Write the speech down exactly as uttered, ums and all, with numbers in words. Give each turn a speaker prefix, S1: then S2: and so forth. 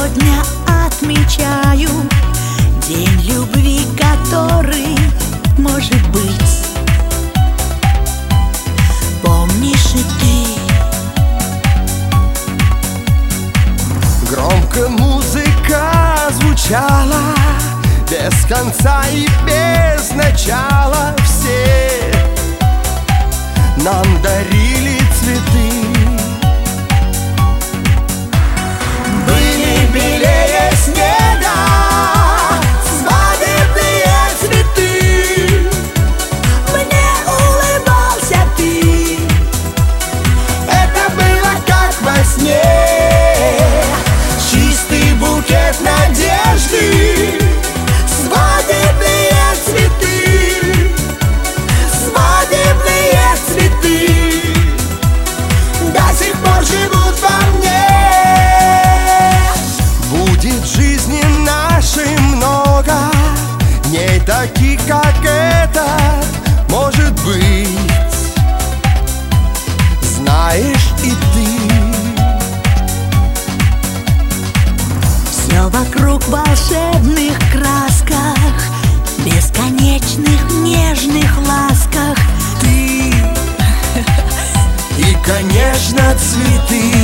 S1: сегодня отмечаю день любви, который может быть. Помнишь и ты?
S2: Громко музыка звучала, без конца и без начала. Все нам дарили цветы, были белее снега свадебные цветы.
S1: Мне улыбался ты,
S2: Это было как во сне, чистый букет надежды. Свадебные цветы, свадебные цветы до сих пор живут во мне. Будет в жизни нашей много дней таких, как этот, может быть. Знаешь и ты,
S1: все вокруг в волшебных красках, бесконечных нежных ласках. Ты
S2: и, конечно, цветы.